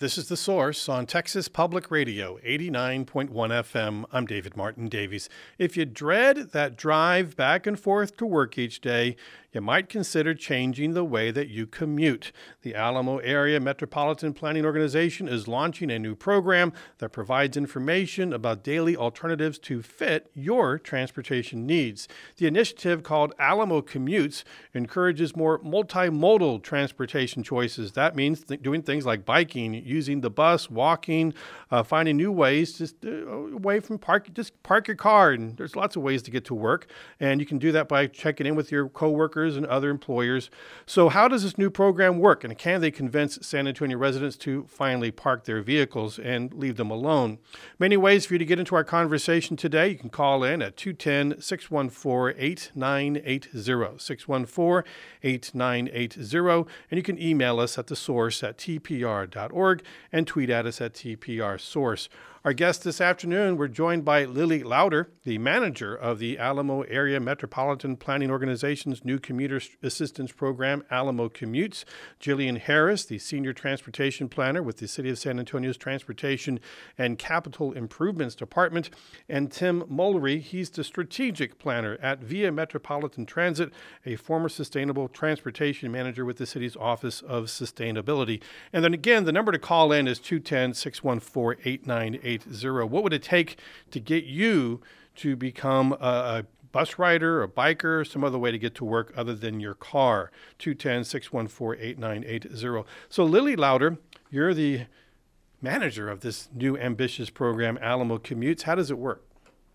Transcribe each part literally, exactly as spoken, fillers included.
This is The Source on Texas Public Radio, eighty-nine point one F M. I'm David Martin Davies. If you dread that drive back and forth to work each day, you might consider changing the way that you commute. The Alamo Area Metropolitan Planning Organization is launching a new program that provides information about daily alternatives to fit your transportation needs. The initiative, called Alamo Commutes, encourages more multimodal transportation choices. That means th- doing things like biking, using the bus, walking, uh, finding new ways, just uh, away from park, just park your car. And there's lots of ways to get to work. And you can do that by checking in with your coworkers and other employers. So how does this new program work? And can they convince San Antonio residents to finally park their vehicles and leave them alone? Many ways for you to get into our conversation today. You can call in at two one zero, six one four, eight nine eight zero, six one four, eight nine eight zero. And you can email us at the source at t p r dot org and tweet at us at T P R Source. Our guests this afternoon, we're joined by Lily Lauder, the manager of the Alamo Area Metropolitan Planning Organization's new commuter assistance program, Alamo Commutes; Jillian Harris, the senior transportation planner with the City of San Antonio's Transportation and Capital Improvements Department; and Tim Mullery, he's the strategic planner at Via Metropolitan Transit, a former sustainable transportation manager with the city's Office of Sustainability. And then again, the number to call in is two one zero, six one four, eight nine eight zero. What would it take to get you to become a, a bus rider, a biker, some other way to get to work other than your car? two one zero, six one four, eight nine eight zero. So Lily Lauder, you're the manager of this new ambitious program, Alamo Commutes. How does it work?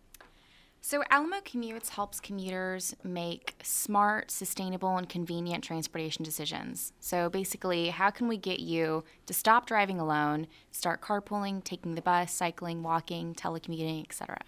So Alamo Commutes helps commuters make smart, sustainable, and convenient transportation decisions. So basically, how can we get you to stop driving alone, start carpooling, taking the bus, cycling, walking, telecommuting, et cetera?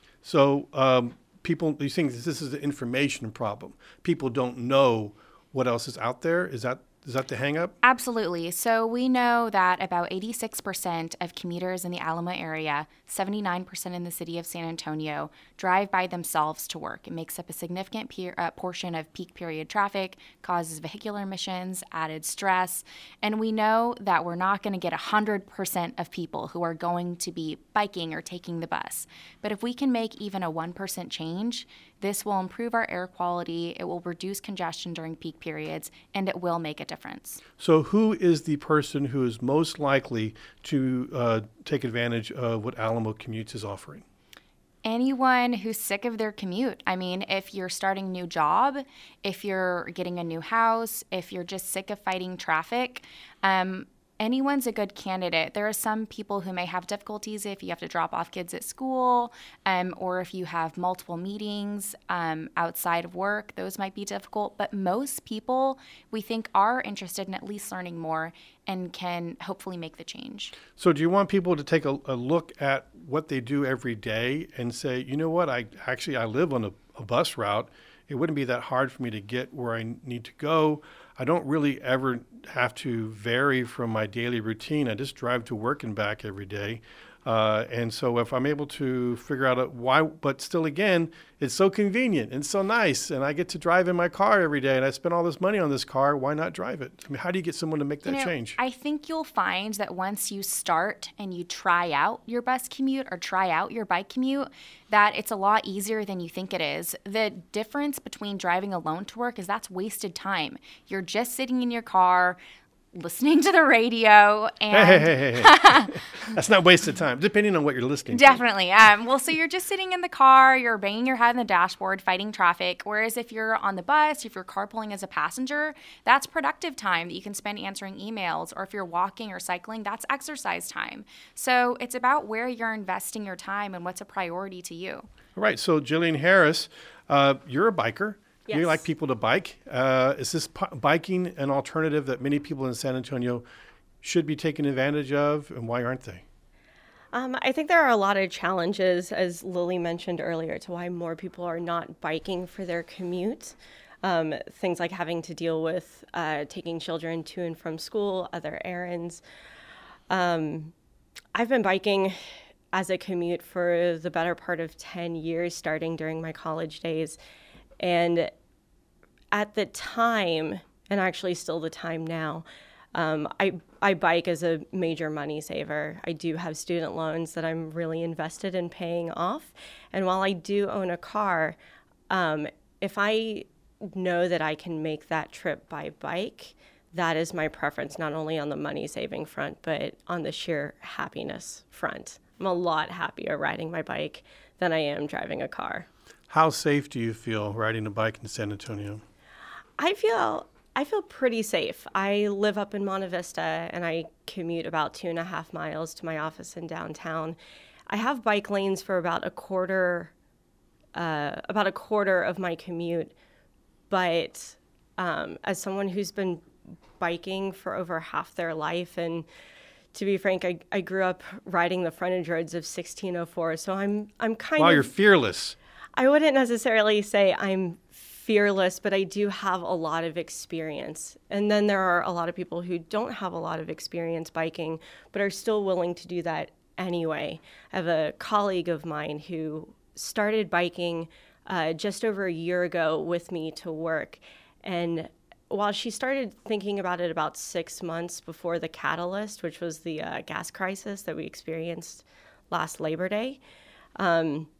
So um, people, you think this is an information problem. People don't know what else is out there. Is that Is that the hang up? Absolutely. So we know that about eighty-six percent of commuters in the Alamo area, seventy-nine percent in the city of San Antonio, drive by themselves to work. It makes up a significant pe- uh, portion of peak period traffic, causes vehicular emissions, added stress. And we know that we're not going to get one hundred percent of people who are going to be biking or taking the bus. But if we can make even a one percent change, this will improve our air quality, it will reduce congestion during peak periods, and it will make a difference. So who is the person who is most likely to uh, take advantage of what Alamo Commutes is offering? Anyone who's sick of their commute. I mean, if you're starting a new job, if you're getting a new house, if you're just sick of fighting traffic, um, anyone's a good candidate. There are some people who may have difficulties if you have to drop off kids at school, um, or if you have multiple meetings um, outside of work. Those might be difficult, but most people we think are interested in at least learning more and can hopefully make the change. So do you want people to take a, a look at what they do every day and say, you know what, I actually I live on a, a bus route. It wouldn't be that hard for me to get where I need to go. I don't really ever have to vary from my daily routine. I just drive to work and back every day. Uh, and so if I'm able to figure out a, why, but still again, it's so convenient and so nice. And I get to drive in my car every day and I spend all this money on this car. Why not drive it? I mean, how do you get someone to make that you know, change? I think you'll find that once you start and you try out your bus commute or try out your bike commute, that it's a lot easier than you think it is. The difference between driving alone to work is that's wasted time. You're just sitting in your car, listening to the radio, and hey, hey, hey, hey. That's not wasted time, depending on what you're listening definitely. to. Um, well, so you're just sitting in the car, you're banging your head on the dashboard, fighting traffic. Whereas if you're on the bus, if you're carpooling as a passenger, that's productive time that you can spend answering emails. Or if you're walking or cycling, that's exercise time. So it's about where you're investing your time and what's a priority to you. All right. So Jillian Harris, uh, you're a biker. Yes. You like people to bike. Uh, is this p- biking an alternative that many people in San Antonio should be taking advantage of, and why aren't they? Um, I think there are a lot of challenges, as Lily mentioned earlier, to why more people are not biking for their commute. Um, things like having to deal with uh, taking children to and from school, other errands. Um, I've been biking as a commute for the better part of ten years, starting during my college days. And at the time, and actually still the time now, Um, I, I bike as a major money saver. I do have student loans that I'm really invested in paying off. And while I do own a car, um, if I know that I can make that trip by bike, that is my preference, not only on the money saving front, but on the sheer happiness front. I'm a lot happier riding my bike than I am driving a car. How safe do you feel riding a bike in San Antonio? I feel I feel pretty safe. I live up in Monte Vista, and I commute about two and a half miles to my office in downtown. I have bike lanes for about a quarter, uh, about a quarter of my commute. But um, as someone who's been biking for over half their life, and to be frank, I, I grew up riding the frontage roads of sixteen oh four, so I'm I'm kind wow, of. Wow, you're fearless. I wouldn't necessarily say I'm fearless, but I do have a lot of experience. And then there are a lot of people who don't have a lot of experience biking, but are still willing to do that anyway. I have a colleague of mine who started biking uh, just over a year ago with me to work. And while she started thinking about it about six months before the catalyst, which was the uh, gas crisis that we experienced last Labor Day, um,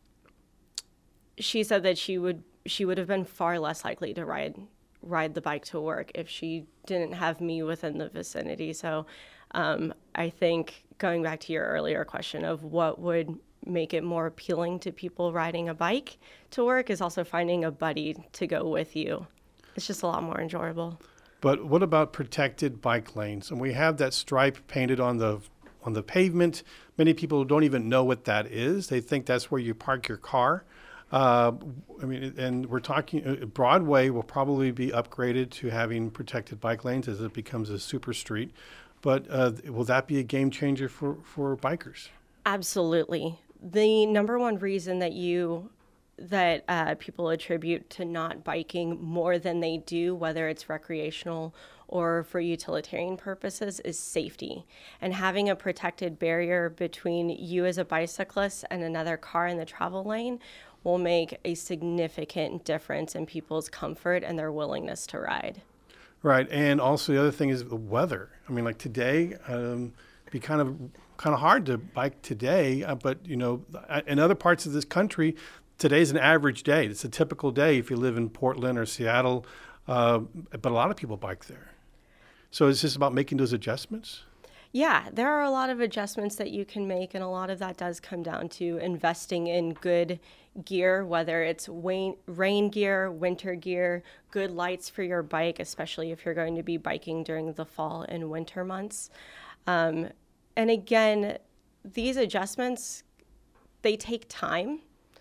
she said that she would she would have been far less likely to ride ride the bike to work if she didn't have me within the vicinity. So um, I think going back to your earlier question of what would make it more appealing to people riding a bike to work is also finding a buddy to go with you. It's just a lot more enjoyable. But what about protected bike lanes? And we have that stripe painted on the on the pavement. Many people don't even know what that is. They think that's where you park your car. Uh, I mean, and we're talking, Broadway will probably be upgraded to having protected bike lanes as it becomes a super street. But uh, will that be a game changer for, for bikers? Absolutely. The number one reason that you that uh, people attribute to not biking more than they do, whether it's recreational or for utilitarian purposes, is safety. And having a protected barrier between you as a bicyclist and another car in the travel lane will make a significant difference in people's comfort and their willingness to ride. Right, and also the other thing is the weather. I mean, like today, um, it'd be kind of kind of hard to bike today, uh, but you know, in other parts of this country, today's an average day. It's a typical day if you live in Portland or Seattle, uh, but a lot of people bike there. So it's just about making those adjustments? Yeah, there are a lot of adjustments that you can make, and a lot of that does come down to investing in good gear, whether it's rain, rain gear, winter gear, good lights for your bike, especially if you're going to be biking during the fall and winter months. Um, and again, these adjustments, they take time.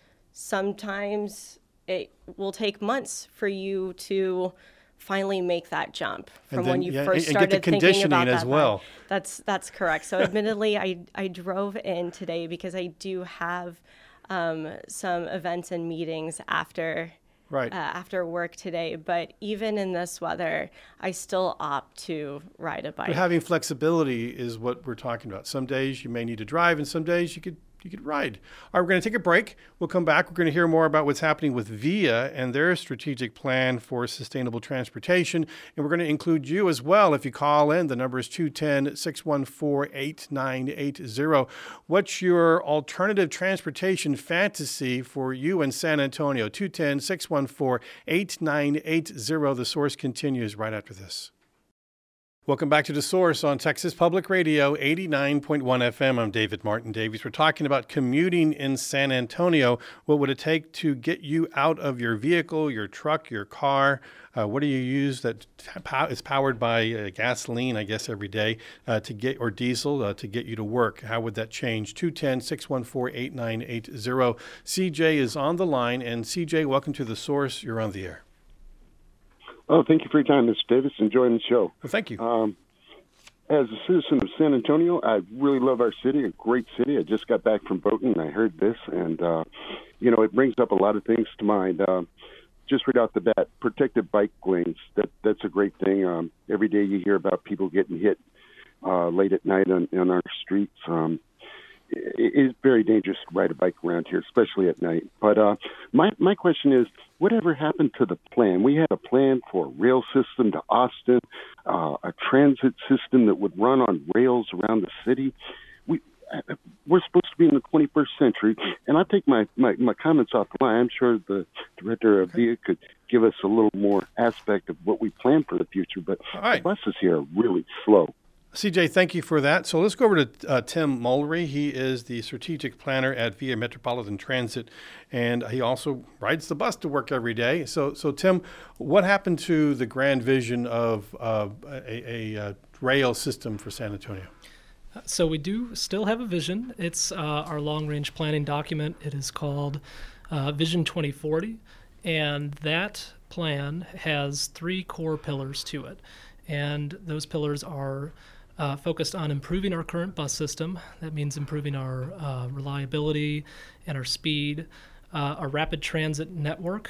Sometimes it will take months for you to finally make that jump from then, when you yeah, first and started get the thinking about conditioning as that. well. That's that's correct. So admittedly, I I drove in today because I do have um, some events and meetings after right. uh, after work today. But even in this weather, I still opt to ride a bike. But having flexibility is what we're talking about. Some days you may need to drive, and some days you could you could ride. All right, we're going to take a break. We'll come back. We're going to hear more about what's happening with VIA and their strategic plan for sustainable transportation. And we're going to include you as well. If you call in, the number is two one zero, six one four, eight nine eight zero. What's your alternative transportation fantasy for you in San Antonio? two one zero, six one four, eight nine eight zero. The Source continues right after this. Welcome back to The Source on Texas Public Radio, eighty-nine point one F M. I'm David Martin Davies. We're talking about commuting in San Antonio. What would it take to get you out of your vehicle, your truck, your car? Uh, what do you use that is powered by uh, gasoline, I guess, every day uh, to get, or diesel uh, to get you to work? How would that change? two one zero, six one four, eight nine eight zero. C J is on the line. And C J, welcome to The Source. You're on the air. Oh, thank you for your time, Mister Davis. Enjoying the show. Well, thank you. Um, as a citizen of San Antonio, I really love our city, a great city. I just got back from boating, and I heard this, and, uh, you know, it brings up a lot of things to mind. Uh, just right off the bat, protected bike lanes, that, that's a great thing. Um, every day you hear about people getting hit uh, late at night on, on our streets. Um, it is very dangerous to ride a bike around here, especially at night. But uh, my, my question is, whatever happened to the plan? We had a plan for a rail system to Austin, uh, a transit system that would run on rails around the city. We, we're supposed to be in the twenty-first century, and I take my, my, my comments off the line. I'm sure the director of V I A could give us a little more aspect of what we plan for the future, but right. The buses here are really slow. C J, thank you for that. So let's go over to uh, Tim Mulry. He is the strategic planner at V I A Metropolitan Transit, and he also rides the bus to work every day. So, so Tim, what happened to the grand vision of uh, a, a, a rail system for San Antonio? So we do still have a vision. It's uh, our long-range planning document. It is called uh, Vision twenty forty, and that plan has three core pillars to it. And those pillars are uh, focused on improving our current bus system. That means improving our uh, reliability and our speed, uh, our rapid transit network,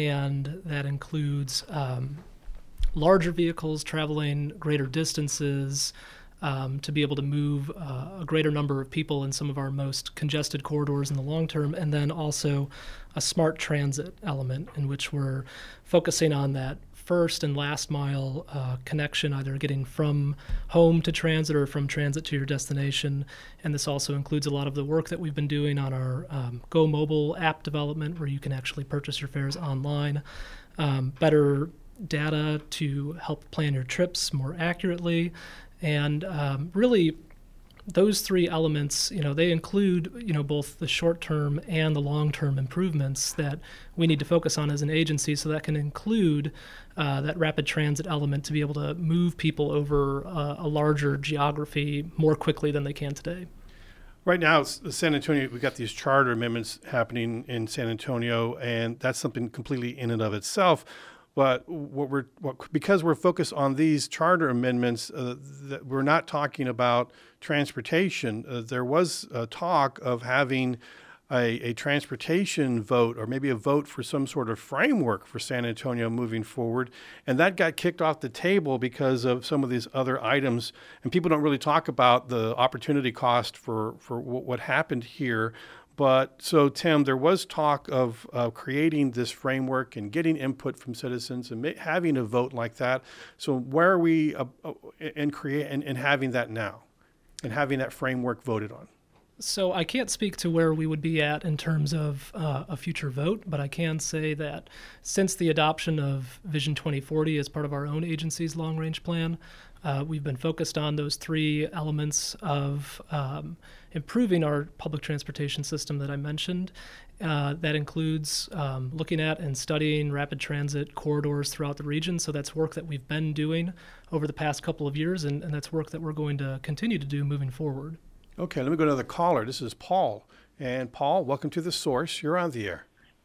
and that includes um, larger vehicles traveling greater distances, Um, to be able to move uh, a greater number of people in some of our most congested corridors in the long term, and then also a smart transit element in which we're focusing on that first and last mile uh, connection, either getting from home to transit or from transit to your destination. And this also includes a lot of the work that we've been doing on our um, Go Mobile app development, where you can actually purchase your fares online, um, better data to help plan your trips more accurately. And um, really, those three elements, you know, they include, you know, both the short-term and the long-term improvements that we need to focus on as an agency. So that can include uh, that rapid transit element to be able to move people over uh, a larger geography more quickly than they can today. Right now, San Antonio, we've got these charter amendments happening in San Antonio, and that's something completely in and of itself. But what we're what, because we're focused on these charter amendments, uh, that we're not talking about transportation. Uh, there was a talk of having a, a transportation vote, or maybe a vote for some sort of framework for San Antonio moving forward, and that got kicked off the table because of some of these other items. And people don't really talk about the opportunity cost for for w- what happened here. But so, Tim, there was talk of uh, creating this framework and getting input from citizens and ma- having a vote like that. So where are we uh, uh, in create and, and having that now and having that framework voted on? So I can't speak to where we would be at in terms of uh, a future vote, but I can say that since the adoption of Vision twenty forty as part of our own agency's long-range plan, uh, we've been focused on those three elements of um, improving our public transportation system that I mentioned. Uh, that includes um, looking at and studying rapid transit corridors throughout the region. So that's work that we've been doing over the past couple of years, and, and that's work that we're going to continue to do moving forward. Okay, let me go to the caller. This is Paul. And Paul, welcome to The Source. You're on the air.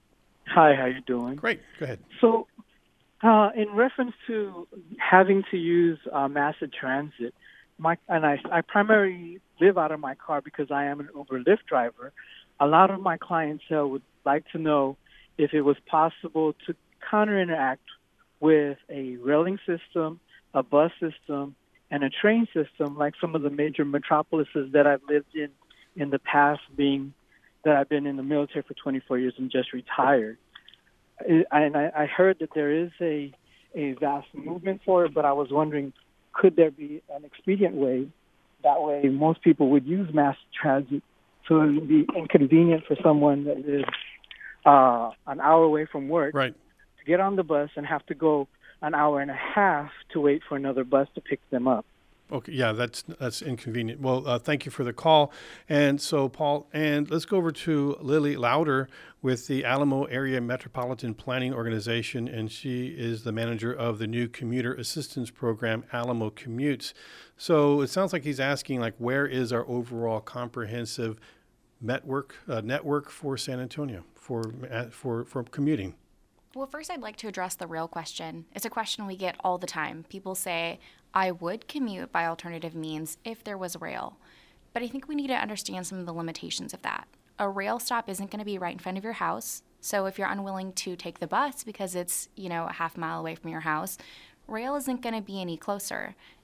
Hi, how you doing? Great, go ahead. So uh, in reference to having to use uh, mass transit, my, and I, I primarily live out of my car because I am an Uber Lyft driver. A lot of my clientele would like to know if it was possible to counter-interact with a railing system, a bus system, and a train system like some of the major metropolises that I've lived in in the past, being that I've been in the military for twenty-four years and just retired. And I heard that there is a, a vast movement for it, but I was wondering, could there be an expedient way? That way most people would use mass transit, so it would be inconvenient for someone that lives uh, an hour away from work right. to get on the bus and have to go an hour and a half to wait for another bus to pick them up. Okay, yeah, that's that's inconvenient. Well, uh, thank you for the call. And so, Paul, and let's go over to Lily Lauder with the Alamo Area Metropolitan Planning Organization, and she is the manager of the new commuter assistance program, Alamo Commutes. So it sounds like he's asking, like, where is our overall comprehensive network uh, network for San Antonio for uh, for for commuting? Well, first I'd like to address the rail question. It's a question we get all the time. People say, I would commute by alternative means if there was rail. But I think we need to understand some of the limitations of that. A rail stop isn't going to be right in front of your house. So if you're unwilling to take the bus because it's, you know, a half mile away from your house, rail isn't going to be any closer.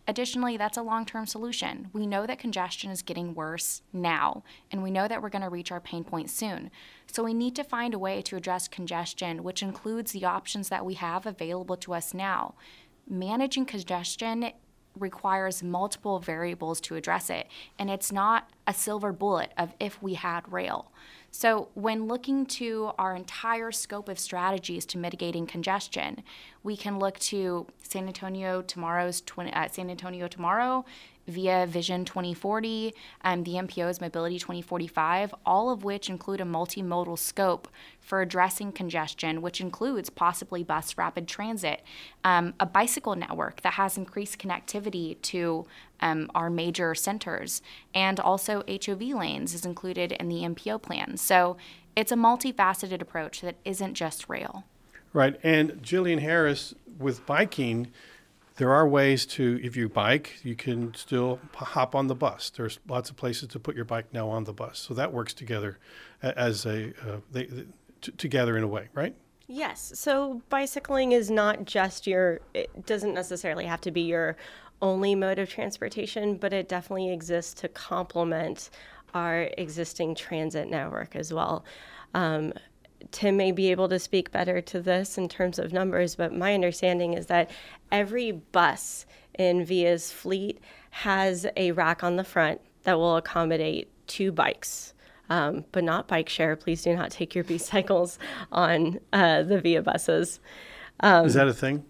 Additionally, that's a long-term solution. We know that congestion is getting worse now, and we know that we're going to reach our pain point soon. So we need to find a way to address congestion, which includes the options that we have available to us now. Managing congestion requires multiple variables to address it, and it's not a silver bullet of if we had rail. So when looking to our entire scope of strategies to mitigating congestion, we can look to San Antonio Tomorrow's twenty, uh, San Antonio Tomorrow via Vision twenty forty, um, the M P O's Mobility twenty forty-five, all of which include a multimodal scope for addressing congestion, which includes possibly bus rapid transit, um, a bicycle network that has increased connectivity to um, our major centers, and also H O V lanes is included in the M P O plan. So it's a multifaceted approach that isn't just rail. Right. And Jillian Harris, with biking, there are ways to, if you bike, you can still hop on the bus. There's lots of places to put your bike now on the bus. So that works together as a, uh, they, they, t- together in a way, right? Yes. So bicycling is not just your, it doesn't necessarily have to be your only mode of transportation, but it definitely exists to complement our existing transit network as well. Um, Tim may be able to speak better to this in terms of numbers, but my understanding is that every bus in Via's fleet has a rack on the front that will accommodate two bikes, um, but not bike share. Please do not take your B-cycles on uh, the Via buses. Um, is that a thing?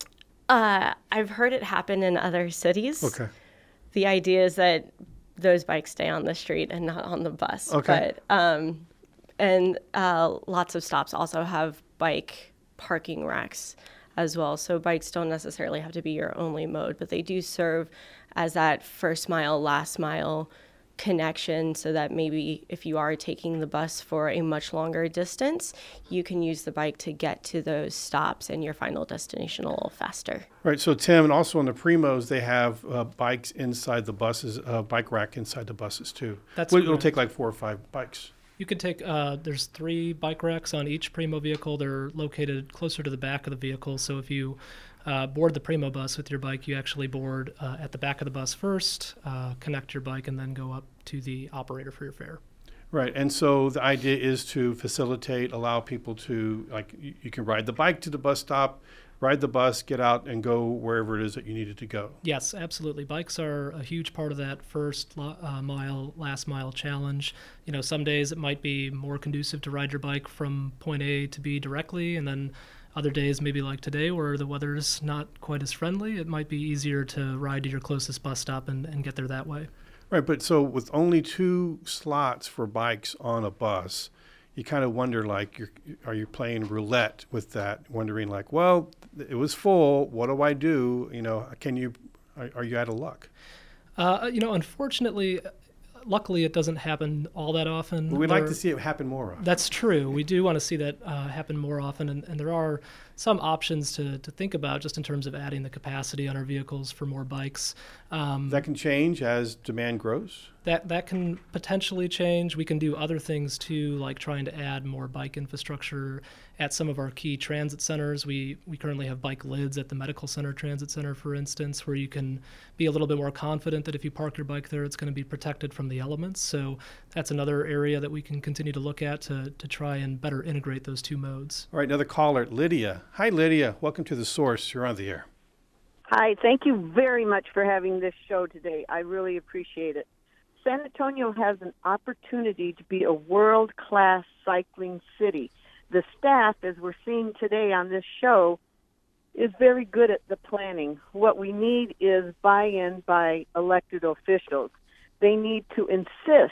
Uh, I've heard it happen in other cities. Okay. The idea is that those bikes stay on the street and not on the bus. Okay. But, um, and uh, lots of stops also have bike parking racks as well. So bikes don't necessarily have to be your only mode, but they do serve as that first mile, last mile connection, so that maybe if you are taking the bus for a much longer distance, you can use the bike to get to those stops and your final destination a little faster. Right. So, Tim, and also on the Primos, they have uh, bikes inside the buses, uh, bike rack inside the buses, too. That's Well, it'll correct. take like four or five bikes. You can take, uh, there's three bike racks on each Primo vehicle. They're located closer to the back of the vehicle. So if you uh, board the Primo bus with your bike, you actually board uh, at the back of the bus first, uh, connect your bike, and then go up to the operator for your fare. Right. And so the idea is to facilitate, allow people to, like, you, you can ride the bike to the bus stop, ride the bus, get out, and go wherever it is that you needed to go. Yes, absolutely. Bikes are a huge part of that first uh, mile, last mile challenge. You know, some days it might be more conducive to ride your bike from point A to B directly, and then other days, maybe like today, where the weather's not quite as friendly, it might be easier to ride to your closest bus stop and, and get there that way. Right. But so with only two slots for bikes on a bus, you kind of wonder, like, you're, are you playing roulette with that, wondering, like, well, it was full. What do I do? You know, can you, are, are you out of luck? Uh, you know, unfortunately, luckily it doesn't happen all that often. But we'd like There- to see it happen more often. That's true. We do want to see that uh, happen more often, and, and there are some options to, to think about just in terms of adding the capacity on our vehicles for more bikes. Um, That can change as demand grows. That that can potentially change. We can do other things too, like trying to add more bike infrastructure at some of our key transit centers. We we currently have bike lids at the Medical Center Transit Center, for instance, where you can be a little bit more confident that if you park your bike there, it's going to be protected from the elements. So that's another area that we can continue to look at to, to try and better integrate those two modes. All right, another caller, Lydia. Hi, Lydia. Welcome to The Source. You're on the air. Hi, thank you very much for having this show today. I really appreciate it. San Antonio has an opportunity to be a world-class cycling city. The staff, as we're seeing today on this show, is very good at the planning. What we need is buy-in by elected officials. They need to insist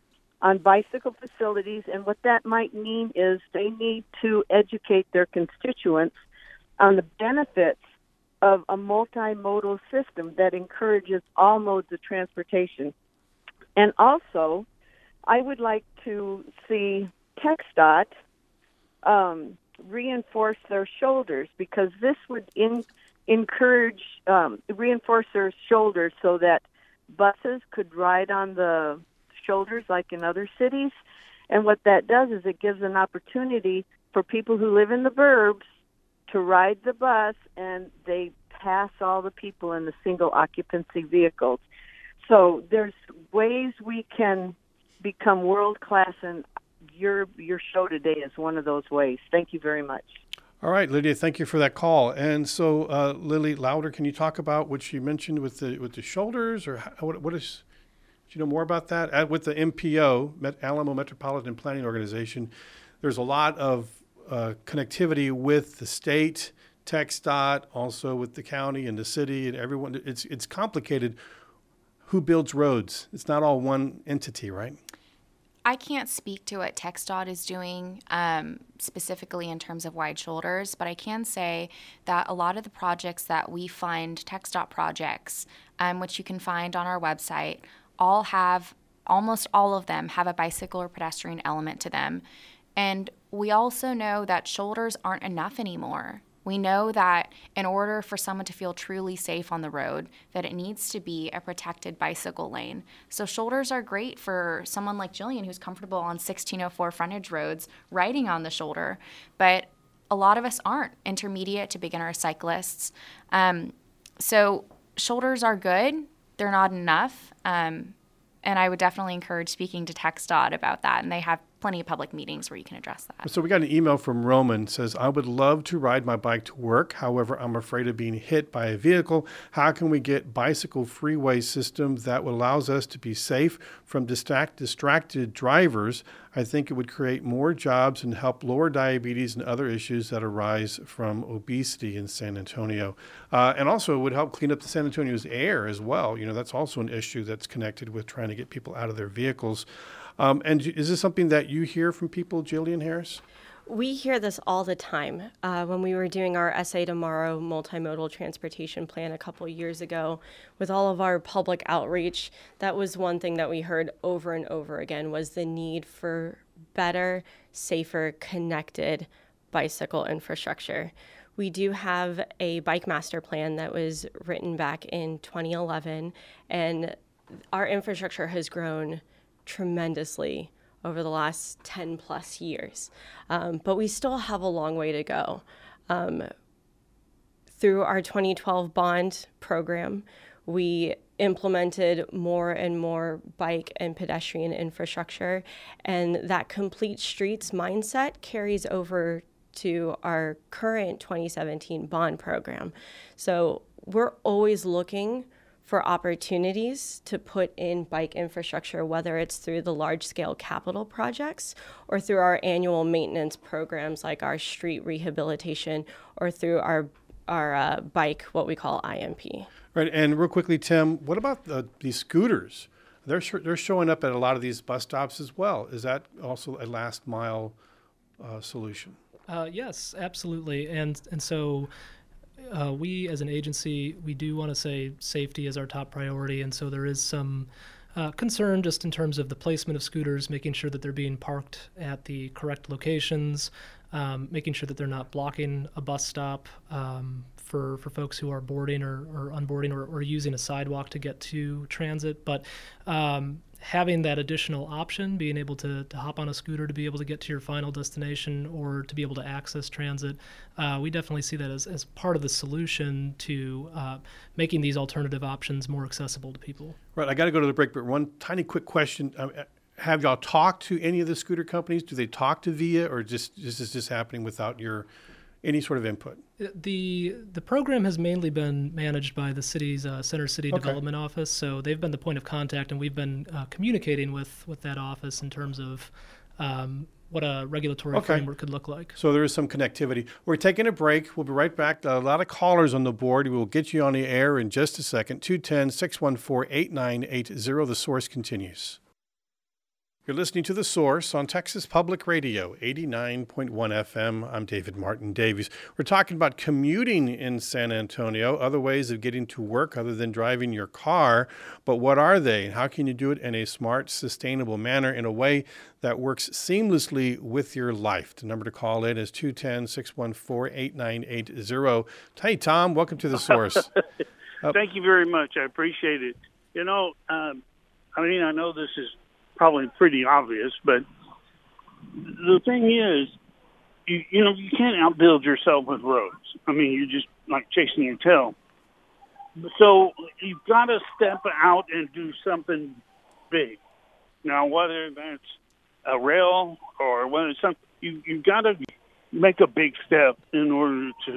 on bicycle facilities, and what that might mean is they need to educate their constituents on the benefits of a multimodal system that encourages all modes of transportation. And also, I would like to see TxDOT um, reinforce their shoulders, because this would in, encourage, um, reinforce their shoulders so that buses could ride on the shoulders like in other cities. And what that does is it gives an opportunity for people who live in the burbs to ride the bus, and they pass all the people in the single occupancy vehicles. So there's ways we can become world class, and your your show today is one of those ways. Thank you very much. All right, Lydia, thank you for that call. And so, uh, Lily Louder, can you talk about what you mentioned with the with the shoulders, or how, what, what is? Do you know more about that? Uh, with the M P O, Met, Alamo Metropolitan Planning Organization, there's a lot of uh, connectivity with the state, TxDOT, also with the county and the city and everyone. It's it's complicated. Who builds roads? It's not all one entity, right? I can't speak to what TxDOT is doing um, specifically in terms of wide shoulders, but I can say that a lot of the projects that we find, TxDOT projects, um, which you can find on our website, all have, almost all of them have a bicycle or pedestrian element to them. And we also know that shoulders aren't enough anymore. We know that in order for someone to feel truly safe on the road, that it needs to be a protected bicycle lane. So shoulders are great for someone like Jillian, who's comfortable on sixteen oh four frontage roads, riding on the shoulder. But a lot of us aren't, intermediate to beginner cyclists. Um, so shoulders are good. They're not enough. Um, and I would definitely encourage speaking to TxDOT about that. And they have plenty of public meetings where you can address that. So we got an email from Roman. Says, I would love to ride my bike to work. However, I'm afraid of being hit by a vehicle. How can we get bicycle freeway system that allows us to be safe from distract, distracted drivers? I think it would create more jobs and help lower diabetes and other issues that arise from obesity in San Antonio. Uh, and also it would help clean up the San Antonio's air as well. You know, that's also an issue that's connected with trying to get people out of their vehicles. Um, and is this something that you hear from people, Jillian Harris? We hear this all the time. Uh, when we were doing our S A Tomorrow multimodal transportation plan a couple years ago, with all of our public outreach, that was one thing that we heard over and over again, was the need for better, safer, connected bicycle infrastructure. We do have a bike master plan that was written back in twenty eleven, and our infrastructure has grown tremendously over the last ten plus years. Um, but we still have a long way to go. Um, through our twenty twelve bond program, we implemented more and more bike and pedestrian infrastructure, and that complete streets mindset carries over to our current twenty seventeen bond program. So we're always looking for opportunities to put in bike infrastructure, whether it's through the large-scale capital projects or through our annual maintenance programs like our street rehabilitation, or through our our uh, bike, what we call I M P. Right, and real quickly, Tim, what about the, these scooters? They're sh- they're showing up at a lot of these bus stops as well. Is that also a last mile uh, solution? Uh, yes, absolutely, and and so. Uh, we, as an agency, we do want to say safety is our top priority, and so there is some uh, concern just in terms of the placement of scooters, making sure that they're being parked at the correct locations, um, making sure that they're not blocking a bus stop um, for, for folks who are boarding or, or unboarding or, or using a sidewalk to get to transit. But um, having that additional option, being able to, to hop on a scooter to be able to get to your final destination or to be able to access transit, uh, we definitely see that as, as part of the solution to uh, making these alternative options more accessible to people. Right, I got to go to the break, but one tiny quick question. Um, have y'all talked to any of the scooter companies? Do they talk to VIA, or just is this just happening without your any sort of input? The the program has mainly been managed by the city's uh, Center City Okay. Development Office, so they've been the point of contact, and we've been uh, communicating with, with that office in terms of um, what a regulatory Okay. framework could look like. So there is some connectivity. We're taking a break. We'll be right back. A lot of callers on the board. We will get you on the air in just a second. two one zero, six one four, eight nine eight zero. The Source continues. You're listening to The Source on Texas Public Radio, eighty-nine point one F M. I'm David Martin Davies. We're talking about commuting in San Antonio, other ways of getting to work other than driving your car. But what are they? How can you do it in a smart, sustainable manner, in a way that works seamlessly with your life? The number to call in is two one zero, six one four, eight nine eight zero. Hey, Tom, welcome to The Source. uh, Thank you very much. I appreciate it. You know, um, I mean, I know this is probably pretty obvious, but the thing is, you, you know, you can't outbuild yourself with roads. I mean, you're just like chasing your tail. So you've got to step out and do something big. Now, whether that's a rail or whether it's something, you, you've got to make a big step in order to,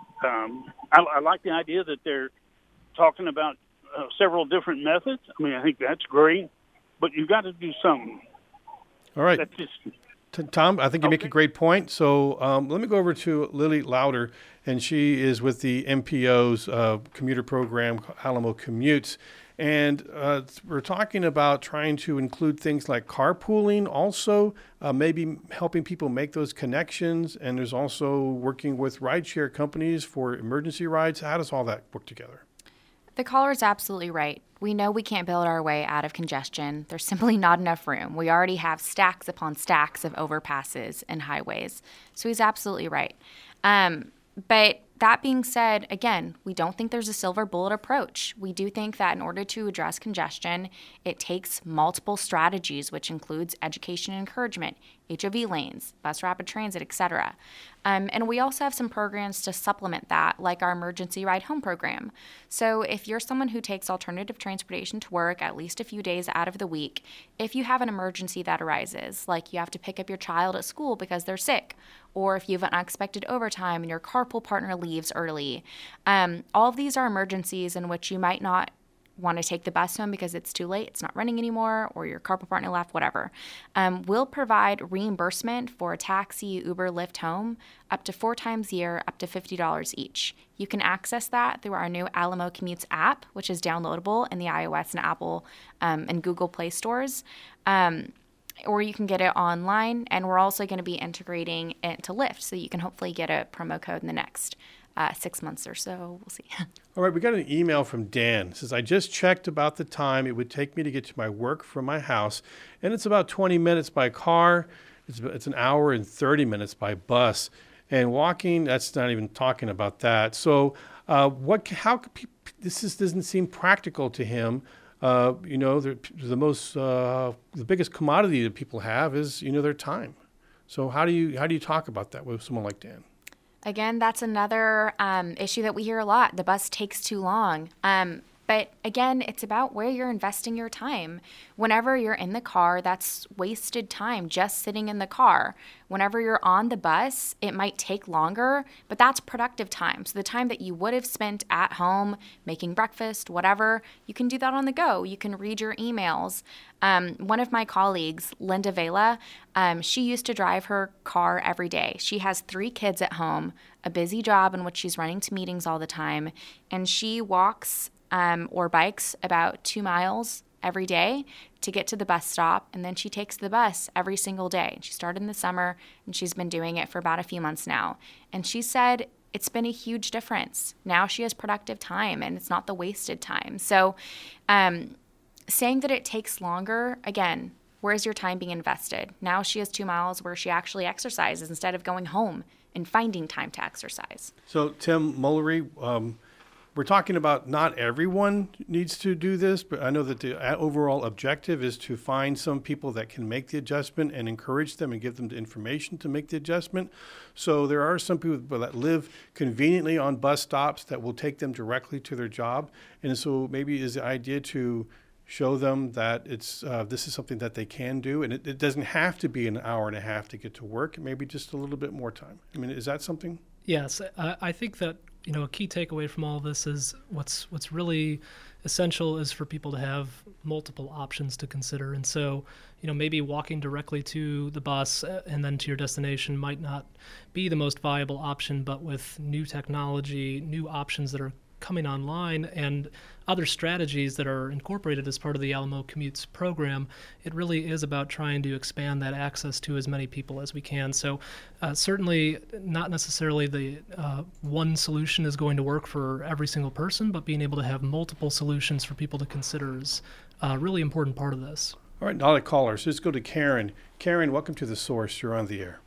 um, I, I like the idea that they're talking about uh, several different methods. I mean, I think that's great, but you've got to do something. All right. That's just, Tom, I think you okay. make a great point. So um, let me go over to Lily Lauder, and she is with the M P O's uh, commuter program, Alamo Commutes. And uh, we're talking about trying to include things like carpooling, also uh, maybe helping people make those connections. And there's also working with rideshare companies for emergency rides. How does all that work together? The caller is absolutely right. We know we can't build our way out of congestion. There's simply not enough room. We already have stacks upon stacks of overpasses and highways. So he's absolutely right. Um, but that being said, again, we don't think there's a silver bullet approach. We do think that in order to address congestion, it takes multiple strategies, which includes education and encouragement, H O V lanes, bus rapid transit, et cetera. Um, and we also have some programs to supplement that, like our emergency ride home program. So if you're someone who takes alternative transportation to work at least a few days out of the week, if you have an emergency that arises, like you have to pick up your child at school because they're sick, or if you have an unexpected overtime and your carpool partner leaves early, um, all of these are emergencies in which you might not want to take the bus home because it's too late, it's not running anymore, or your carpool partner left, whatever. Um, we'll provide reimbursement for a taxi, Uber, Lyft home up to four times a year, up to fifty dollars each. You can access that through our new Alamo Commutes app, which is downloadable in the iOS and Apple um, and Google Play stores. Um, or you can get it online, and we're also going to be integrating it to Lyft, so you can hopefully get a promo code in the next Uh, six months or so. We'll see. All right, we got an email from Dan. It says, I just checked about the time it would take me to get to my work from my house, and it's about twenty minutes by car. It's, it's an hour and thirty minutes by bus. And walking, that's not even talking about that. So uh, what? How could people, this is, doesn't seem practical to him. Uh, you know, the, the most, uh, the biggest commodity that people have is, you know, their time. So how do you, how do you talk about that with someone like Dan? Again, that's another um, issue that we hear a lot. The bus takes too long. Um, but again, it's about where you're investing your time. Whenever you're in the car, that's wasted time just sitting in the car. Whenever you're on the bus, it might take longer, but that's productive time. So the time that you would have spent at home making breakfast, whatever, you can do that on the go. You can read your emails. Um, one of my colleagues, Linda Vela, um, she used to drive her car every day. She has three kids at home, a busy job in which she's running to meetings all the time, and she walks um, or bikes about two miles every day to get to the bus stop, and then she takes the bus every single day. She started in the summer, and she's been doing it for about a few months now. And she said it's been a huge difference. Now she has productive time, and it's not the wasted time. So um, saying that it takes longer, again, where's your time being invested? Now she has two miles where she actually exercises instead of going home and finding time to exercise. So Tim Mullery, um, we're talking about not everyone needs to do this, but I know that the overall objective is to find some people that can make the adjustment and encourage them and give them the information to make the adjustment. So there are some people that live conveniently on bus stops that will take them directly to their job. And so maybe is the idea to show them that it's uh, this is something that they can do, and it, it doesn't have to be an hour and a half to get to work. Maybe just a little bit more time. I mean, is that something? Yes, I, I think that you know a key takeaway from all of this is what's what's really essential is for people to have multiple options to consider. And so, you know, maybe walking directly to the bus and then to your destination might not be the most viable option, but with new technology, new options that are coming online and other strategies that are incorporated as part of the Alamo Commutes program, it really is about trying to expand that access to as many people as we can. So uh, certainly not necessarily the uh, one solution is going to work for every single person, but being able to have multiple solutions for people to consider is a really important part of this. All right, now the callers. Let's go to Karen. Karen, welcome to The Source. You're on the air.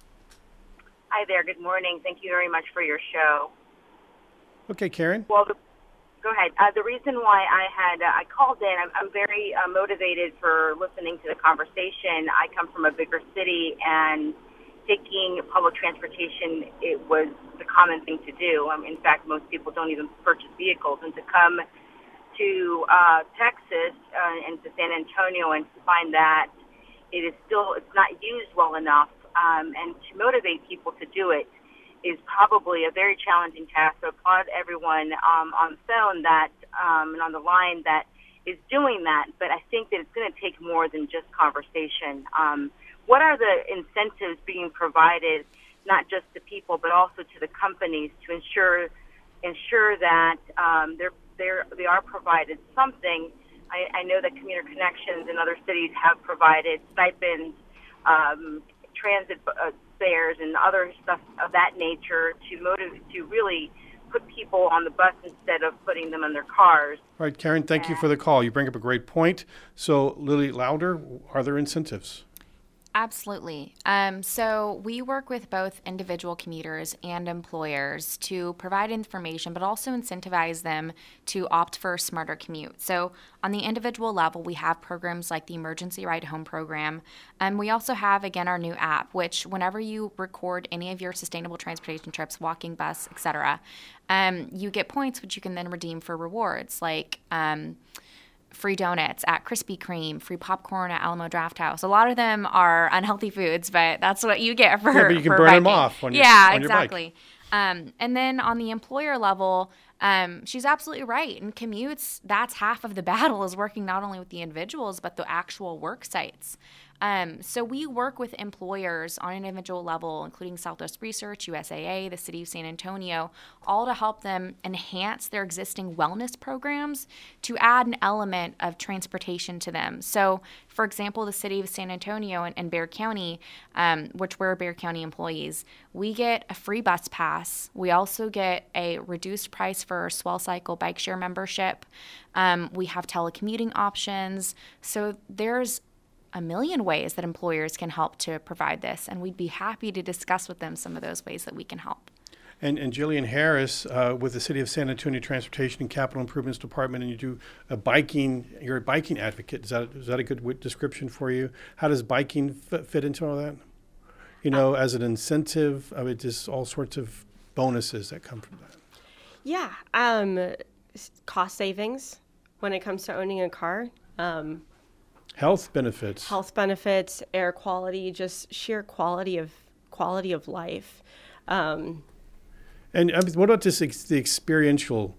Hi there. Good morning. Thank you very much for your show. Okay, Karen. Well, the, go ahead. Uh, the reason why I had uh, I called in, I'm, I'm very uh, motivated for listening to the conversation. I come from a bigger city, and taking public transportation, it was the common thing to do. Um, in fact, most people don't even purchase vehicles, and to come to uh, Texas uh, and to San Antonio and to find that it is still, it's not used well enough, um, and to motivate people to do it is probably a very challenging task. So applaud everyone um, on the phone that um, and on the line that is doing that. But I think that it's going to take more than just conversation. Um, what are the incentives being provided, not just to people, but also to the companies to ensure ensure that um, they're, they're, they are provided something? I, I know that Commuter Connections in other cities have provided stipends, um, transit uh, fares, and other stuff of that nature to motivate, to really put people on the bus instead of putting them in their cars. Right, Karen, thank and you for the call. You bring up a great point. So, Lily Lauder, are there incentives? Absolutely. Um, so we work with both individual commuters and employers to provide information, but also incentivize them to opt for a smarter commute. So on the individual level, we have programs like the Emergency Ride Home program. And we also have, again, our new app, which whenever you record any of your sustainable transportation trips, walking, bus, et cetera, um, you get points, which you can then redeem for rewards like um, free donuts at Krispy Kreme, free popcorn at Alamo Drafthouse. A lot of them are unhealthy foods, but that's what you get for Yeah, but you can for burn biking. them off on your, yeah, on your exactly. bike. Um, and then on the employer level, um, she's absolutely right. In commutes, that's half of the battle, is working not only with the individuals, but the actual work sites. Um, so we work with employers on an individual level, including Southwest Research, U S A A, the City of San Antonio, all to help them enhance their existing wellness programs to add an element of transportation to them. So, for example, the City of San Antonio and, and Bexar County, um, which we're Bexar County employees, we get a free bus pass. We also get a reduced price for our Swell Cycle bike share membership. Um, we have telecommuting options. So there's a million ways that employers can help to provide this, and we'd be happy to discuss with them some of those ways that we can help. And, and Jillian Harris uh, with the City of San Antonio Transportation and Capital Improvements Department, and you do a biking, you're a biking advocate. Is that, is that a good w- description for you? How does biking f- fit into all that? You know, as an incentive, I mean, just all sorts of bonuses that come from that. Yeah, um, cost savings when it comes to owning a car. Um, Health benefits. Health benefits, air quality, just sheer quality of quality of life. Um, and I mean, what about this ex- the experiential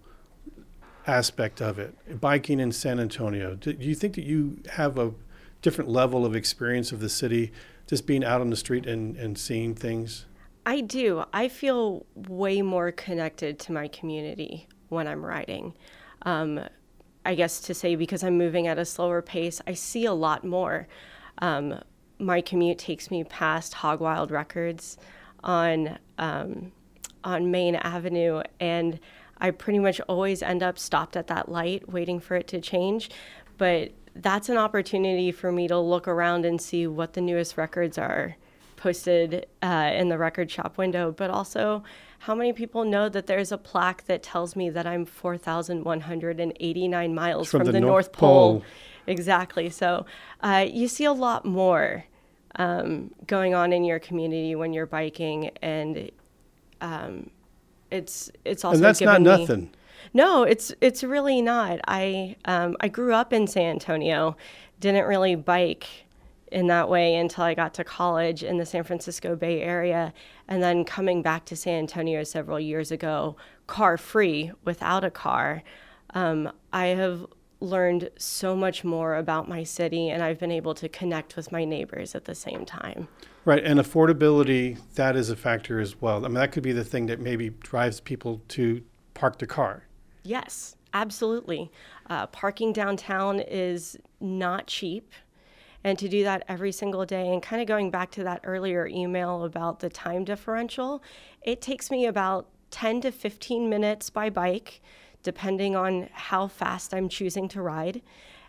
aspect of it? Biking in San Antonio. Do you think that you have a different level of experience of the city, just being out on the street and, and seeing things? I do. I feel way more connected to my community when I'm riding. Um, I guess to say because I'm moving at a slower pace, I see a lot more. Um, my commute takes me past Hog Wild Records on um, on Main Avenue, and I pretty much always end up stopped at that light waiting for it to change. But that's an opportunity for me to look around and see what the newest records are posted uh, in the record shop window, but also how many people know that there's a plaque that tells me that I'm four thousand one hundred eighty-nine miles from, from the, the North, North Pole. Pole. Exactly. So uh, you see a lot more um, going on in your community when you're biking, and um, it's it's also and that's not me, nothing. No, it's it's really not. I um, I grew up in San Antonio, didn't really bike in that way until I got to college in the San Francisco Bay Area, and then coming back to San Antonio several years ago, car-free, without a car, um, I have learned so much more about my city, and I've been able to connect with my neighbors at the same time. Right, and affordability, that is a factor as well. I mean, that could be the thing that maybe drives people to park the car. Yes, absolutely. Uh, parking downtown is not cheap. And to do that every single day, and kind of going back to that earlier email about the time differential, it takes me about ten to fifteen minutes by bike, depending on how fast I'm choosing to ride.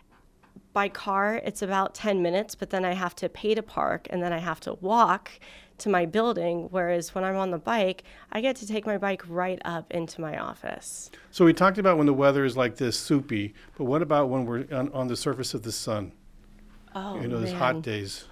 By car, it's about ten minutes, but then I have to pay to park, and then I have to walk to my building, whereas when I'm on the bike, I get to take my bike right up into my office. So we talked about when the weather is like this, soupy, but what about when we're on, on the surface of the sun? Oh, you know, those man. hot days.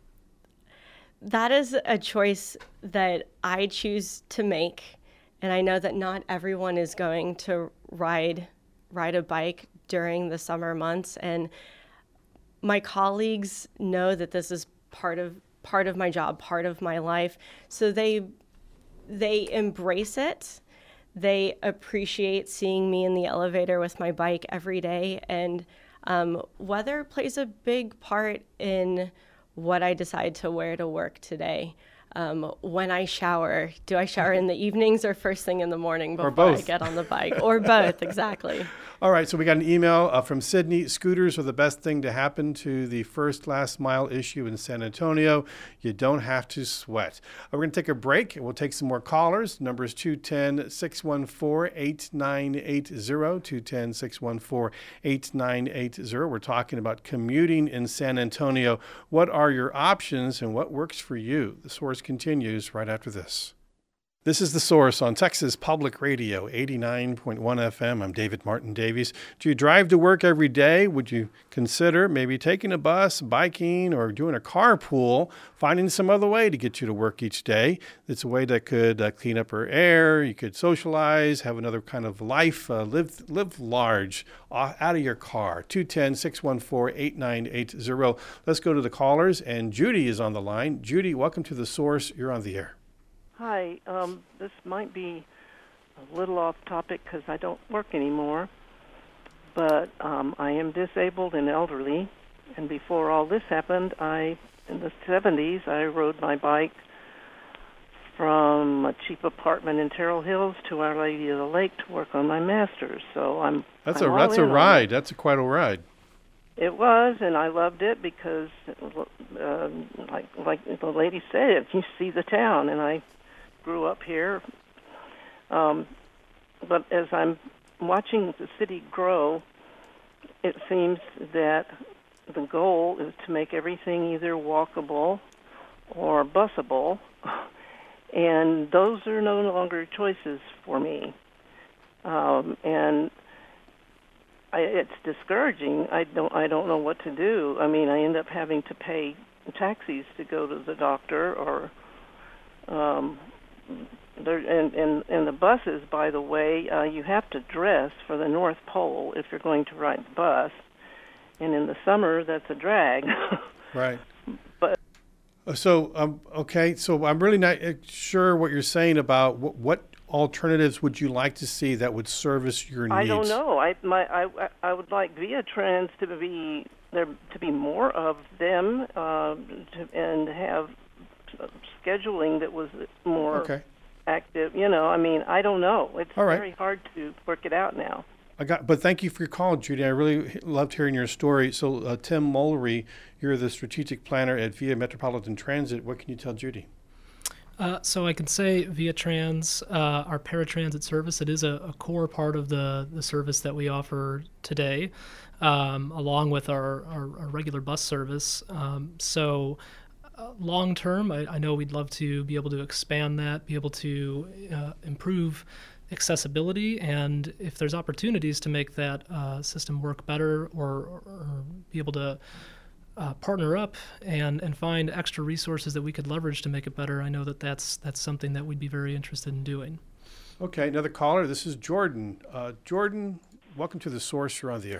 That is a choice that I choose to make, and I know that not everyone is going to ride ride a bike during the summer months. And my colleagues know that this is part of part of my job, part of my life. So they they embrace it. They appreciate seeing me in the elevator with my bike every day. And um, weather plays a big part in what I decide to wear to work today. Um, when I shower, do I shower in the evenings or first thing in the morning before or both. I get on the bike? Or both, exactly. All right, so we got an email uh, from Sydney. Scooters are the best thing to happen to the first last mile issue in San Antonio. You don't have to sweat. Uh, we're going to take a break, and we'll take some more callers. Number is two one zero, six one four, eight nine eight zero, two one zero, six one four, eight nine eight zero. We're talking about commuting in San Antonio. What are your options, and what works for you? The Source continues right after this. This is The Source on Texas Public Radio, eighty-nine point one F M. I'm David Martin Davies. Do you drive to work every day? Would you consider maybe taking a bus, biking, or doing a carpool, finding some other way to get you to work each day? It's a way that could uh, clean up your air. You could socialize, have another kind of life, uh, live live large uh, out of your car. two one zero, six one four, eight nine eight zero. Let's go to the callers, and Judy is on the line. Judy, welcome to The Source. You're on the air. Hi, um, this might be a little off topic because I don't work anymore, but um, I am disabled and elderly, and before all this happened, I, in the seventies, I rode my bike from a cheap apartment in Terrell Hills to Our Lady of the Lake to work on my master's, so I'm That's I'm a all that's a in on ride. it. That's a quite a ride. It was, and I loved it because, uh, like like the lady said, you see the town, and I grew up here. Um, but as I'm watching the city grow, it seems that the goal is to make everything either walkable or busable, and those are no longer choices for me. Um, and I, it's discouraging. I don't. I don't know what to do. I mean, I end up having to pay taxis to go to the doctor, or um, there. And, and and the buses, by the way, uh, you have to dress for the North Pole if you're going to ride the bus, and in the summer, that's a drag. Right. But so um, okay. So I'm really not sure what you're saying about what, what alternatives would you like to see that would service your needs? I don't know. I my I I would like Via Trans to be there to be more of them, uh, to, and have scheduling that was more okay. active. You know, I mean, I don't know. It's All right. very hard to work it out now. I got, but thank you for your call, Judy. I really loved hearing your story. So, uh, Tim Mullery, you're the strategic planner at Via Metropolitan Transit. What can you tell Judy? Uh, so I can say Via Trans, uh, our paratransit service, it is a, a core part of the, the service that we offer today, um, along with our, our, our regular bus service. Um, so uh, long term, I, I know we'd love to be able to expand that, be able to uh, improve accessibility, and if there's opportunities to make that uh, system work better, or, or be able to Uh, partner up and, and find extra resources that we could leverage to make it better, I know that that's that's something that we'd be very interested in doing. Okay, another caller. This is Jordan. Uh, Jordan, welcome to The Source. You're on the air.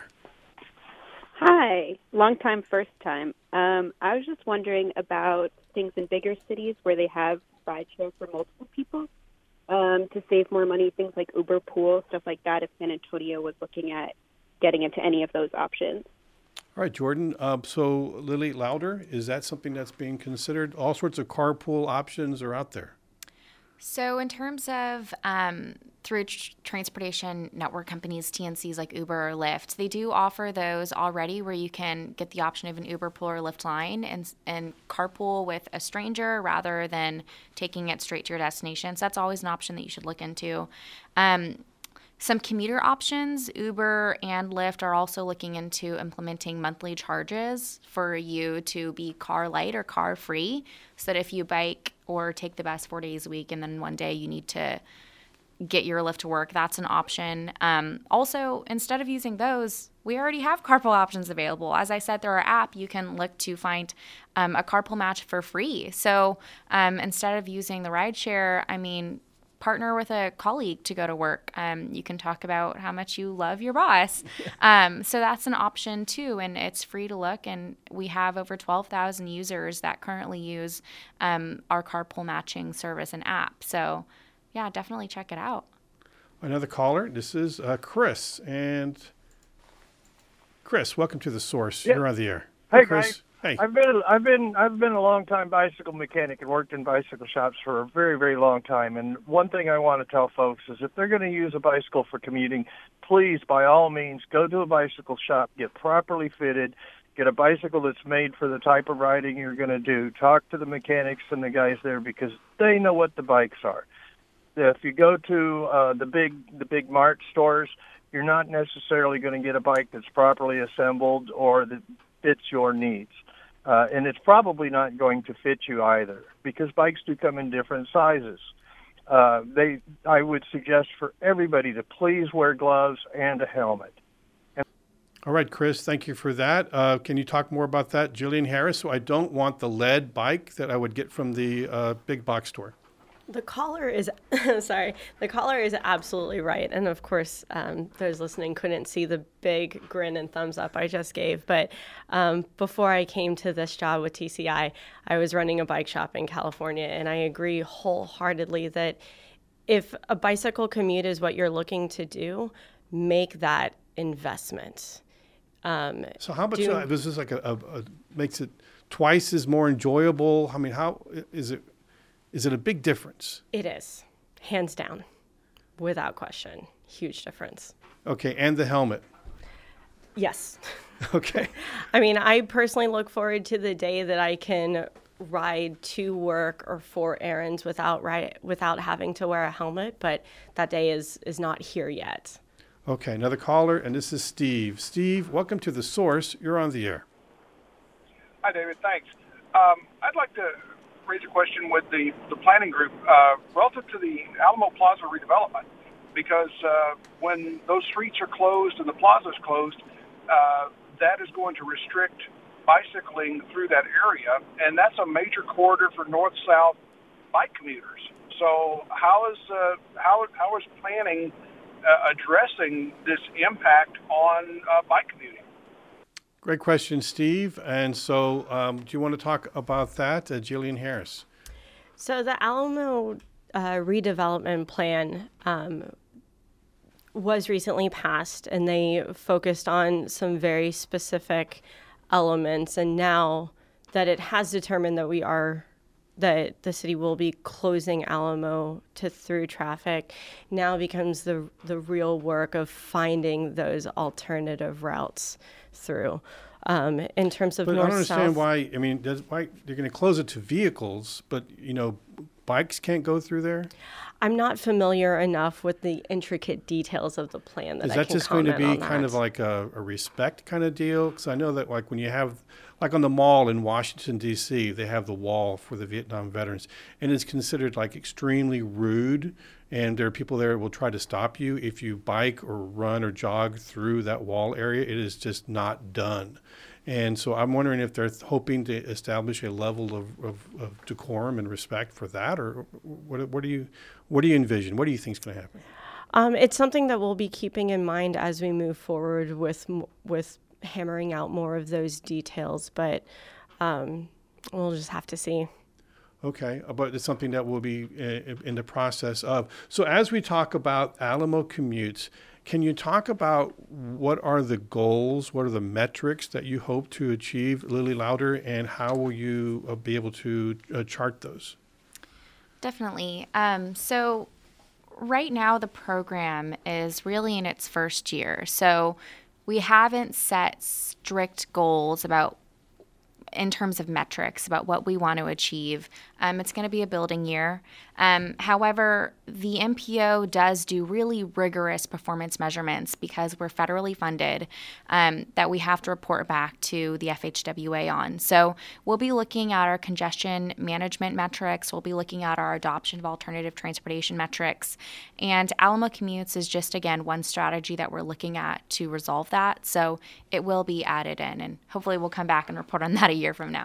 Hi, long time, first time. Um, I was just wondering about things in bigger cities where they have rideshare for multiple people um, to save more money, things like Uber Pool, stuff like that, if San Antonio was looking at getting into any of those options. All right, Jordan. Uh, so Lily Lauder, is that something that's being considered? All sorts of carpool options are out there. So in terms of um, through tr- transportation network companies, T N Cs like Uber or Lyft, they do offer those already where you can get the option of an Uber Pool or Lyft line and, and carpool with a stranger rather than taking it straight to your destination. So that's always an option that you should look into. Um, Some commuter options, Uber and Lyft, are also looking into implementing monthly charges for you to be car light or car free, so that if you bike or take the bus four days a week and then one day you need to get your Lyft to work, that's an option. Um, also, instead of using those, we already have carpool options available. As I said, through our app, you can look to find um, a carpool match for free. So um, instead of using the rideshare, I mean, partner with a colleague to go to work. Um, you can talk about how much you love your boss. Um, so that's an option too, and it's free to look. And we have over twelve thousand users that currently use um, our carpool matching service and app. So yeah, definitely check it out. Another caller. This is uh, Chris. And Chris, welcome to The Source. Yeah. You're on the air. Hey, Chris. guys. Hey. I've been I've been I've been a long time bicycle mechanic and worked in bicycle shops for a very very long time. And one thing I want to tell folks is if they're going to use a bicycle for commuting, please by all means go to a bicycle shop, get properly fitted, get a bicycle that's made for the type of riding you're going to do. Talk to the mechanics and the guys there because they know what the bikes are. If you go to uh, the big the big mart stores, you're not necessarily going to get a bike that's properly assembled or that fits your needs. Uh, and it's probably not going to fit you either because bikes do come in different sizes. Uh, they, I would suggest for everybody to please wear gloves and a helmet. And All right, Chris, thank you for that. Uh, can you talk more about that? Jillian Harris, so I don't want the lead bike that I would get from the uh, big box store. The caller is, sorry, the caller is absolutely right. And of course, um, those listening couldn't see the big grin and thumbs up I just gave. But um, before I came to this job with T C I, I was running a bike shop in California. And I agree wholeheartedly that if a bicycle commute is what you're looking to do, make that investment. Um, so how much, do, uh, this is like a, a, a, makes it twice as more enjoyable? I mean, how is it? Is it a big difference? It is, hands down, without question. Huge difference. Okay, and the helmet. Yes. Okay. I mean, I personally look forward to the day that I can ride to work or for errands without ride, without having to wear a helmet, but that day is, is not here yet. Okay, another caller, and this is Steve. Steve, welcome to The Source. You're on the air. Hi, David. Thanks. Um, I'd like to raise a question with the, the planning group uh, relative to the Alamo Plaza redevelopment, because uh, when those streets are closed and the plaza is closed, uh, that is going to restrict bicycling through that area, and that's a major corridor for north-south bike commuters. So how is uh, how how is planning uh, addressing this impact on uh, bike commuting? Great question, Steve. And so um, do you want to talk about that, uh, Jillian Harris? So the Alamo uh, redevelopment plan um, was recently passed, and they focused on some very specific elements. And now that it has determined that we are, that the city will be closing Alamo to through traffic, now becomes the the real work of finding those alternative routes through. Um, in terms of but north I don't understand south, why. I mean, does, why they're going to close it to vehicles, but you know, bikes can't go through there. I'm not familiar enough with the intricate details of the plan that Is I that can just going to comment be on kind that. of like a, a respect kind of deal? Because I know that like when you have, like on the mall in Washington, D C, they have the wall for the Vietnam veterans, and it's considered like extremely rude. And there are people there who will try to stop you if you bike or run or jog through that wall area. It is just not done. And so I'm wondering if they're hoping to establish a level of, of, of decorum and respect for that, or what, what do you what do you envision? What do you think is going to happen? Um, it's something that we'll be keeping in mind as we move forward with with hammering out more of those details, but um, we'll just have to see. Okay, but it's something that we'll be in the process of. So as we talk about Alamo commutes, can you talk about what are the goals, what are the metrics that you hope to achieve, Lily Lauder, and how will you be able to uh, chart those? Definitely. Um, so right now the program is really in its first year. So we haven't set strict goals about in terms of metrics about what we want to achieve. Um, it's going to be a building year. Um, however, the M P O does do really rigorous performance measurements because we're federally funded um, that we have to report back to the F H W A on. So we'll be looking at our congestion management metrics. We'll be looking at our adoption of alternative transportation metrics. And Alamo Commutes is just, again, one strategy that we're looking at to resolve that. So it will be added in, and hopefully we'll come back and report on that a year from now.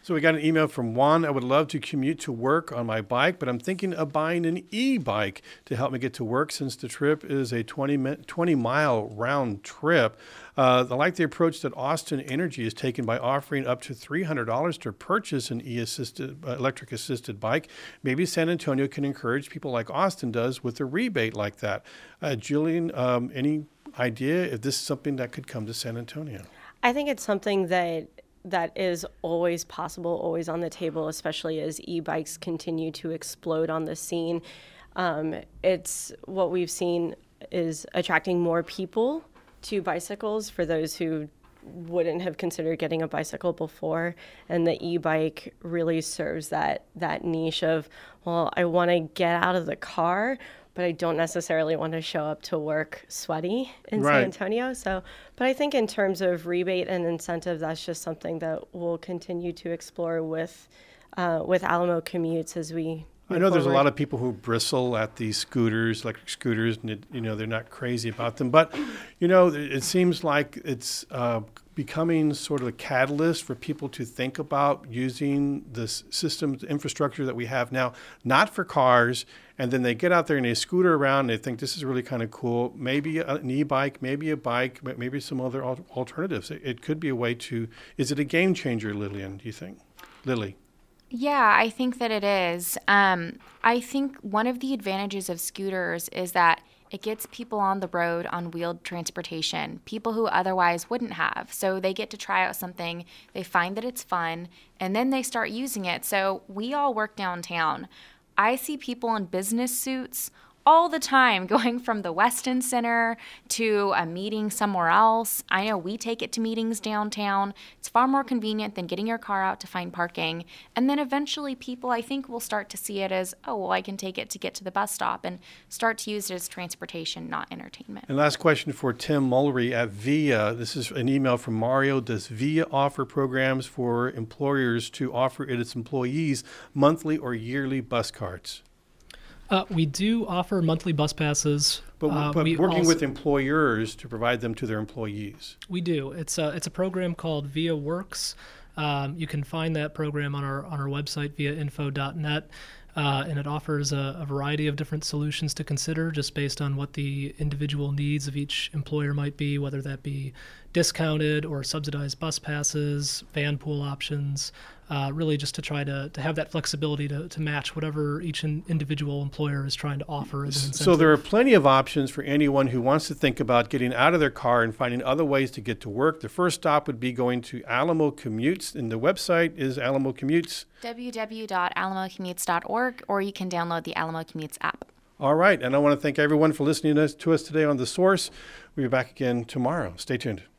So we got an email from Juan. I would love to commute to work on my bike, but I'm thinking of buying an e-bike to help me get to work since the trip is a twenty mile round trip. Uh, I like the approach that Austin Energy has taken by offering up to three hundred dollars to purchase an e-assisted, uh, electric assisted bike. Maybe San Antonio can encourage people like Austin does with a rebate like that. Uh, Jillian, um, any idea if this is something that could come to San Antonio? I think it's something that that is always possible, always on the table, especially as e-bikes continue to explode on the scene. Um, it's what we've seen is attracting more people to bicycles for those who wouldn't have considered getting a bicycle before, and the e-bike really serves that that niche of, well, I want to get out of the car, but I don't necessarily want to show up to work sweaty in right. San Antonio. So, but I think in terms of rebate and incentive, that's just something that we'll continue to explore with uh, with Alamo Commutes as we I know there's a lot of people who bristle at these scooters, electric scooters, and it, you know, they're not crazy about them. But, you know, it seems like it's uh, becoming sort of a catalyst for people to think about using this systems infrastructure that we have now, not for cars. And then they get out there and they scooter around and they think this is really kind of cool. Maybe an e-bike, maybe a bike, maybe some other al- alternatives. It, it could be a way to, is it a game changer, Lillian, do you think? Lily? Yeah, I think that it is. Um, I think one of the advantages of scooters is that it gets people on the road on wheeled transportation, people who otherwise wouldn't have. So they get to try out something, they find that it's fun, and then they start using it. So we all work downtown. I see people in business suits all the time going from the Westin Center to a meeting somewhere else. I know we take it to meetings downtown. It's far more convenient than getting your car out to find parking. And then eventually people, I think, will start to see it as, oh, well, I can take it to get to the bus stop and start to use it as transportation, not entertainment. And last question for Tim Mullery at VIA. This is an email from Mario. Does VIA offer programs for employers to offer its employees monthly or yearly bus cards? Uh, we do offer monthly bus passes. But, uh, but we working also, with employers to provide them to their employees. We do. It's a, it's a program called VIA Works. Um, you can find that program on our on our website, via info dot net. Uh, and it offers a, a variety of different solutions to consider just based on what the individual needs of each employer might be, whether that be discounted or subsidized bus passes, van pool options, uh, really just to try to, to have that flexibility to, to match whatever each in, individual employer is trying to offer as an incentive. So there are plenty of options for anyone who wants to think about getting out of their car and finding other ways to get to work. The first stop would be going to Alamo Commutes, and the website is Alamo Commutes. w w w dot alamo commutes dot org, or you can download the Alamo Commutes app. All right, and I want to thank everyone for listening to us, to us today on The Source. We'll be back again tomorrow. Stay tuned.